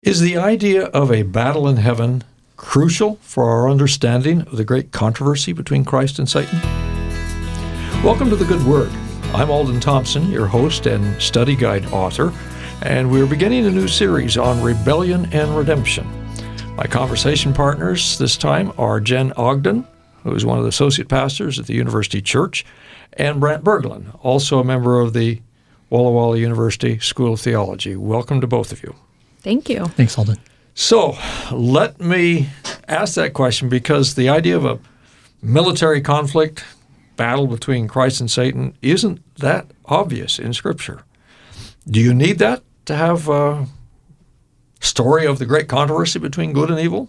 Is the idea of a battle in heaven crucial for our understanding of the great controversy between Christ and Satan? Welcome to The Good Word. I'm Alden Thompson, your host and study guide author, and we're beginning a new series on rebellion and redemption. My conversation partners this time are Jen Ogden, who is one of the associate pastors at the University Church, and Brant Berglund, also a member of the Walla Walla University School of Theology. Welcome to both of you. Thank you. Thanks, Alden. So let me ask that question, because the idea of a military conflict, battle between Christ and Satan, isn't that obvious in Scripture. Do you need that to have a story of the great controversy between good and evil?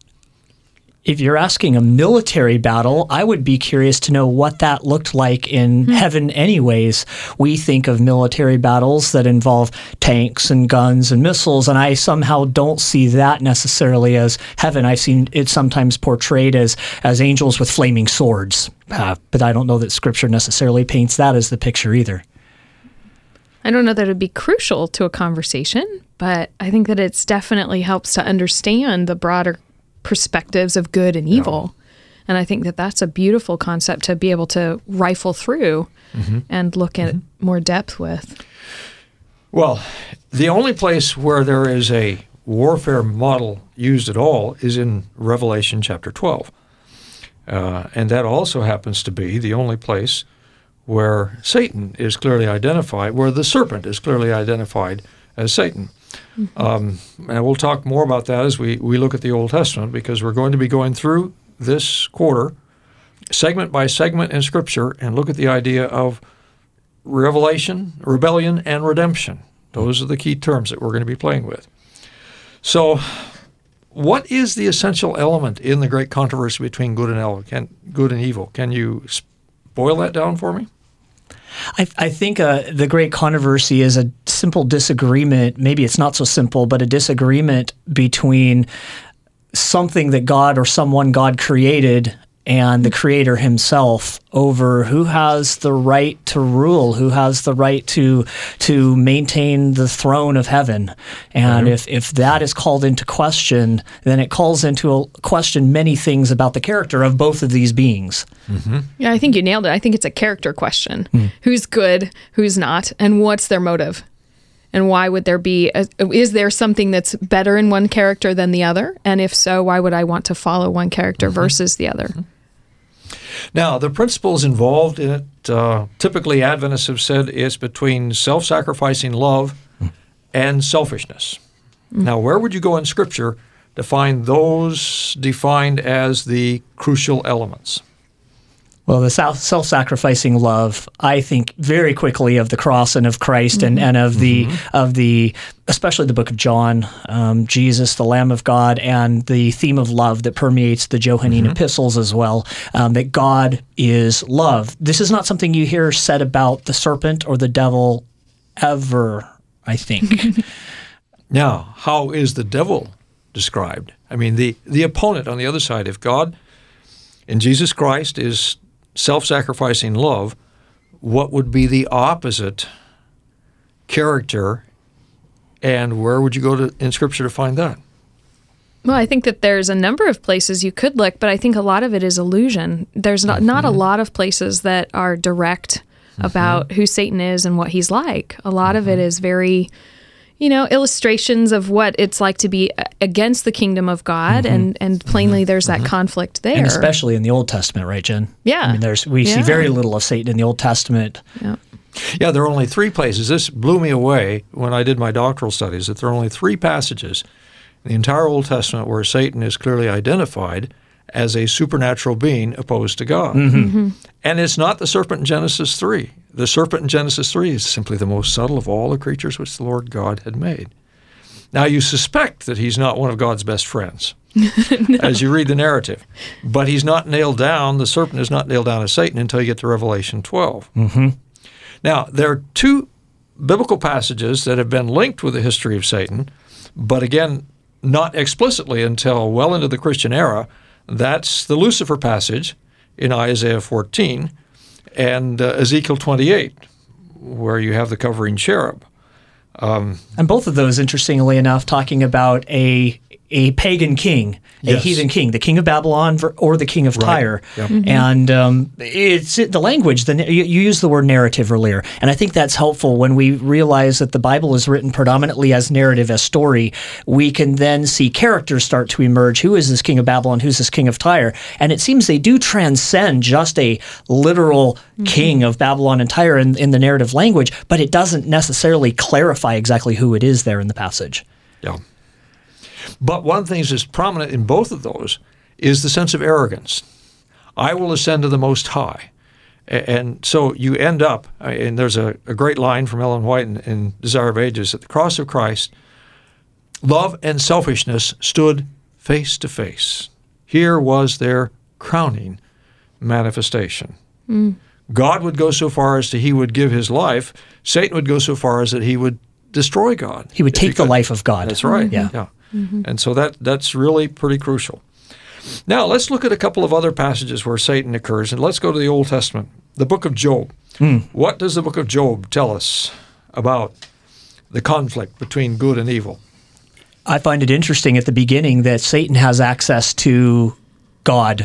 If you're asking a military battle, I would be curious to know what that looked like in heaven anyways. We think of military battles that involve tanks and guns and missiles, and I somehow don't see that necessarily as heaven. I've seen it sometimes portrayed as angels with flaming swords, but I don't know that Scripture necessarily paints that as the picture either. I don't know that it would be crucial to a conversation, but I think that it's definitely helps to understand the broader perspectives of good and evil. And I think that that's a beautiful concept to be able to rifle through and look at more depth with. Well, the only place where there is a warfare model used at all is in Revelation chapter 12. And that also happens to be the only place where Satan is clearly identified, where the serpent is clearly identified as Satan. And we'll talk more about that as we look at the Old Testament, because we're going to be going through this quarter, segment by segment in Scripture, and look at the idea of revelation, rebellion, and redemption. Those are the key terms that we're going to be playing with. So, what is the essential element in the great controversy between good and evil? Can you boil that down for me? I think the great controversy is a simple disagreement. Maybe it's not so simple, but a disagreement between something that God or someone God created and the Creator himself over who has the right to rule, who has the right to maintain the throne of heaven. And if that is called into question, then it calls into question many things about the character of both of these beings. Yeah, I think you nailed it. I think it's a character question. Who's good, who's not, and what's their motive? And why would there be, is there something that's better in one character than the other? And if so, why would I want to follow one character versus the other? Now, the principles involved in it, typically Adventists have said, is between self-sacrificing love and selfishness. Now, where would you go in Scripture to find those defined as the crucial elements? Well, the self-sacrificing love, I think very quickly of the cross and of Christ and of the especially the book of John, Jesus, the Lamb of God, and the theme of love that permeates the Johannine epistles as well, that God is love. This is not something you hear said about the serpent or the devil ever, I think. Now, how is the devil described? I mean, the opponent on the other side, if God in Jesus Christ is self-sacrificing love, what would be the opposite character, and where would you go in Scripture to find that? Well, I think that there's a number of places you could look, but I think a lot of it is illusion. There's not a lot of places that are direct about who Satan is and what he's like. A lot of it is very, illustrations of what it's like to be against the kingdom of God, and plainly there's that conflict there. And especially in the Old Testament, right, Jen? Yeah. I mean, we see very little of Satan in the Old Testament. Yeah, there are only 3 places. This blew me away when I did my doctoral studies, that there are only 3 passages in the entire Old Testament where Satan is clearly identified as a supernatural being opposed to God. And it's not the serpent in Genesis 3. The serpent in Genesis 3 is simply the most subtle of all the creatures which the Lord God had made. Now, you suspect that he's not one of God's best friends as you read the narrative. But he's not nailed down, the serpent is not nailed down as Satan until you get to Revelation 12. Now, there are 2 biblical passages that have been linked with the history of Satan, but again, not explicitly until well into the Christian era. That's the Lucifer passage in Isaiah 14 and Ezekiel 28, where you have the covering cherub. And both of those, interestingly enough, talking about a pagan king, a Yes. heathen king, the king of Babylon or the king of Tyre. Yep. And it's the language, you used the word narrative earlier, and I think that's helpful when we realize that the Bible is written predominantly as narrative, as story. We can then see characters start to emerge. Who is this king of Babylon? Who's this king of Tyre? And it seems they do transcend just a literal king of Babylon and Tyre in the narrative language, but it doesn't necessarily clarify exactly who it is there in the passage. Yeah. But one thing that's prominent in both of those is the sense of arrogance. I will ascend to the Most High. And so you end up, and there's a great line from Ellen White in Desire of Ages, at the cross of Christ, love and selfishness stood face to face. Here was their crowning manifestation. God would go so far as he would give his life. Satan would go so far as that he would destroy God. He would take the life of God. That's right. Yeah. And so that's really pretty crucial. Now, let's look at a couple of other passages where Satan occurs, and let's go to the Old Testament, the book of Job. What does the book of Job tell us about the conflict between good and evil? I find it interesting at the beginning that Satan has access to God.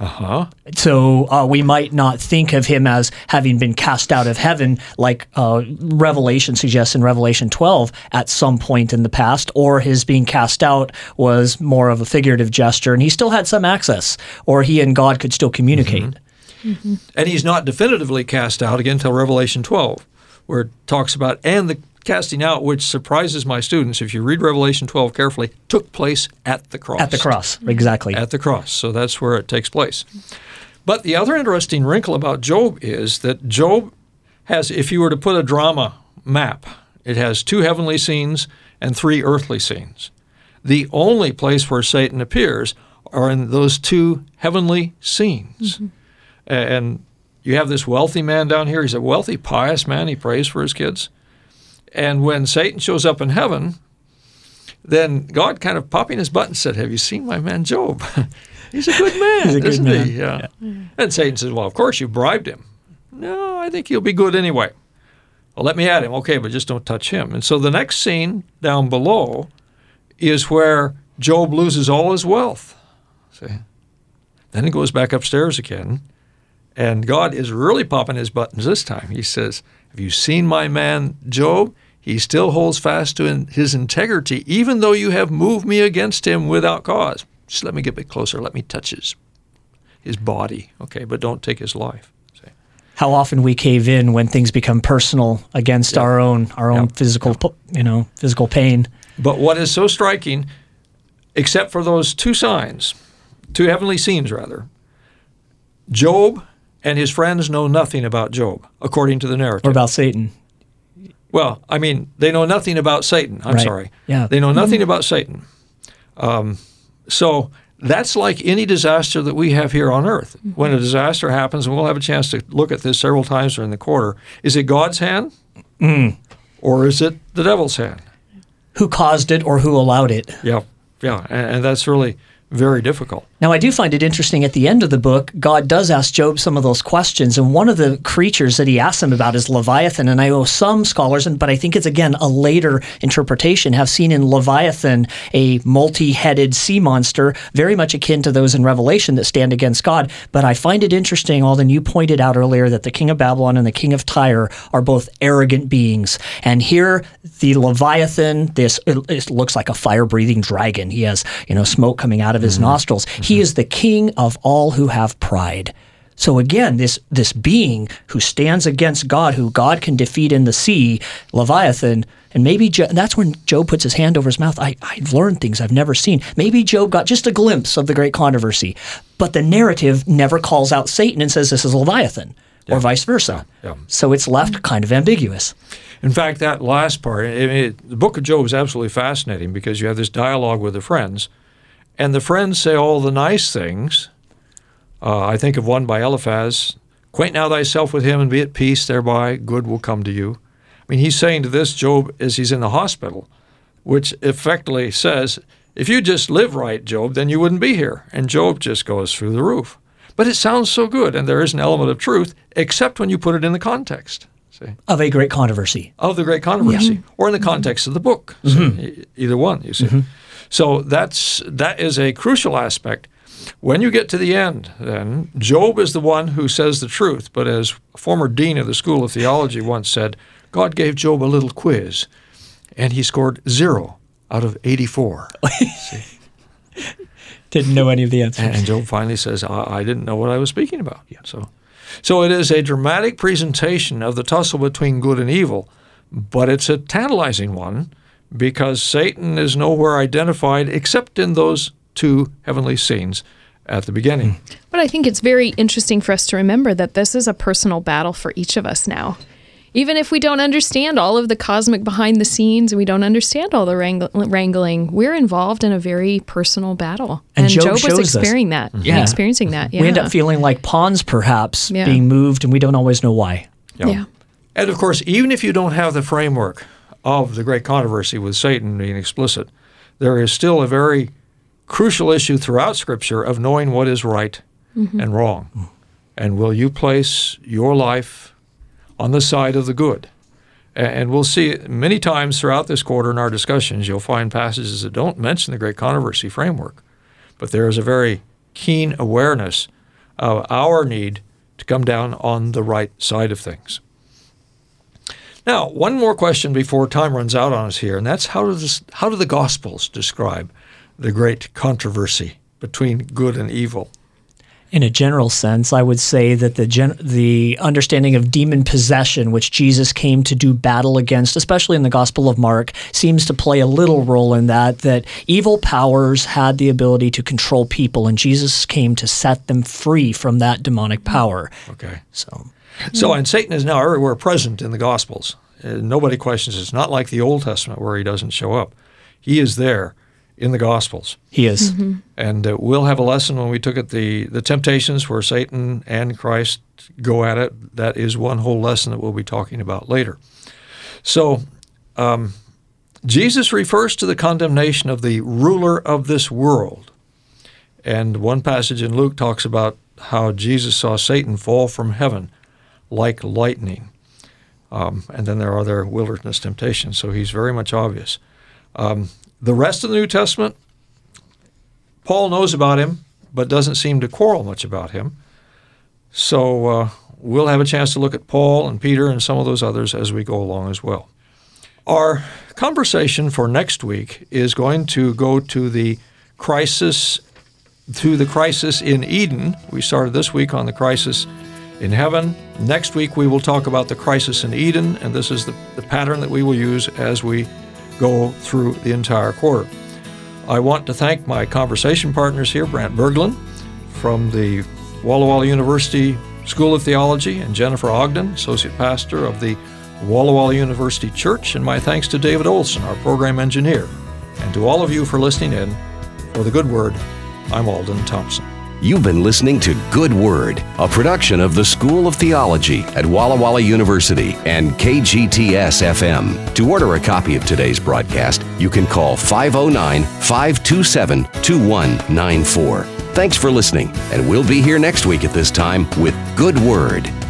So we might not think of him as having been cast out of heaven like Revelation suggests in Revelation 12 at some point in the past, or his being cast out was more of a figurative gesture, and he still had some access, or he and God could still communicate. And he's not definitively cast out again until Revelation 12, where it talks about, and the casting out, which surprises my students, if you read Revelation 12 carefully, took place at the cross. At the cross, exactly. At the cross. So that's where it takes place. But the other interesting wrinkle about Job is that Job has, if you were to put a drama map, it has 2 heavenly scenes and 3 earthly scenes. The only place where Satan appears are in those 2 heavenly scenes. And you have this wealthy man down here. He's a wealthy, pious man. He prays for his kids. And when Satan shows up in heaven, then God kind of popping his butt and said, have you seen my man Job? He's a good man, He's a good isn't man. he? Yeah. And Satan says, well, of course you bribed him. No, I think he'll be good anyway. Well, let me at him. Okay, but just don't touch him. And so the next scene down below is where Job loses all his wealth. See? Then he goes back upstairs again, and God is really popping his buttons this time. He says, have you seen my man Job? He still holds fast to his integrity, even though you have moved me against him without cause. Just let me get a bit closer. Let me touch his body, okay, but don't take his life. See? How often we cave in when things become personal against our own physical, physical pain. But what is so striking, except for those 2 signs, 2 heavenly scenes rather, Job and his friends know nothing about Job, according to the narrative. Or about Satan. Well, I mean, they know nothing about Satan. I'm Right. sorry. Yeah. They know nothing about Satan. So that's like any disaster that we have here on earth. When a disaster happens, and we'll have a chance to look at this several times during the quarter, is it God's hand? Or is it the devil's hand? Who caused it or who allowed it? Yeah, and that's really very difficult. Now, I do find it interesting at the end of the book, God does ask Job some of those questions, and one of the creatures that he asks him about is Leviathan, and I know some scholars, but I think it's, again, a later interpretation, have seen in Leviathan a multi-headed sea monster, very much akin to those in Revelation that stand against God, but I find it interesting, Alden, you pointed out earlier that the king of Babylon and the king of Tyre are both arrogant beings, and here the Leviathan, it looks like a fire-breathing dragon. He has, smoke coming out of his nostrils. He is the king of all who have pride. So again, this being who stands against God, who God can defeat in the sea, Leviathan, and maybe that's when Job puts his hand over his mouth. I've learned things I've never seen. Maybe Job got just a glimpse of the great controversy, but the narrative never calls out Satan and says this is Leviathan, or vice versa. Yeah. So it's left kind of ambiguous. In fact, that last part, the book of Job is absolutely fascinating because you have this dialogue with the friends, and the friends say all the nice things. I think of one by Eliphaz, acquaint now thyself with him and be at peace, thereby good will come to you. I mean, he's saying to this Job as he's in the hospital, which effectively says, if you just live right, Job, then you wouldn't be here. And Job just goes through the roof. But it sounds so good, and there is an element of truth, except when you put it in the context. See? Of a great controversy. Of the great controversy, or in the context of the book. So either one, you see. So that is a crucial aspect. When you get to the end, then, Job is the one who says the truth. But as a former dean of the School of Theology once said, God gave Job a little quiz, and he scored 0 out of 84. Didn't know any of the answers. And Job finally says, I didn't know what I was speaking about. Yeah. So it is a dramatic presentation of the tussle between good and evil, but it's a tantalizing one because Satan is nowhere identified except in those 2 heavenly scenes at the beginning. But I think it's very interesting for us to remember that this is a personal battle for each of us now. Even if we don't understand all of the cosmic behind the scenes and we don't understand all the wrangling, we're involved in a very personal battle. And Job was shows experiencing that. Yeah. Experiencing that. Yeah. We end up feeling like pawns, perhaps, being moved, and we don't always know why. Yeah. And of course, even if you don't have the framework of the great controversy with Satan being explicit, there is still a very crucial issue throughout Scripture of knowing what is right and wrong. And will you place your life on the side of the good? And we'll see many times throughout this quarter in our discussions, you'll find passages that don't mention the great controversy framework. But there is a very keen awareness of our need to come down on the right side of things. Now, one more question before time runs out on us here, and that's how do the Gospels describe the great controversy between good and evil? In a general sense, I would say that the understanding of demon possession, which Jesus came to do battle against, especially in the Gospel of Mark, seems to play a little role in that evil powers had the ability to control people, and Jesus came to set them free from that demonic power. Okay. And Satan is now everywhere present in the Gospels. Nobody questions it. It's not like the Old Testament where he doesn't show up. He is there in the Gospels. He is. And we'll have a lesson when we took at the temptations where Satan and Christ go at it. That is one whole lesson that we'll be talking about later. So Jesus refers to the condemnation of the ruler of this world. And one passage in Luke talks about how Jesus saw Satan fall from heaven like lightning. And then there are other wilderness temptations, so he's very much obvious. The rest of the New Testament, Paul knows about him, but doesn't seem to quarrel much about him. So we'll have a chance to look at Paul and Peter and some of those others as we go along as well. Our conversation for next week is going to go to the crisis in Eden. We started this week on the crisis in heaven. Next week we will talk about the crisis in Eden, and this is the pattern that we will use as we go through the entire quarter. I want to thank my conversation partners here, Brant Berglund from the Walla Walla University School of Theology, and Jennifer Ogden, Associate Pastor of the Walla Walla University Church, and my thanks to David Olson, our program engineer, and to all of you for listening in. For The Good Word, I'm Alden Thompson. You've been listening to Good Word, a production of the School of Theology at Walla Walla University and KGTS-FM. To order a copy of today's broadcast, you can call 509-527-2194. Thanks for listening, and we'll be here next week at this time with Good Word.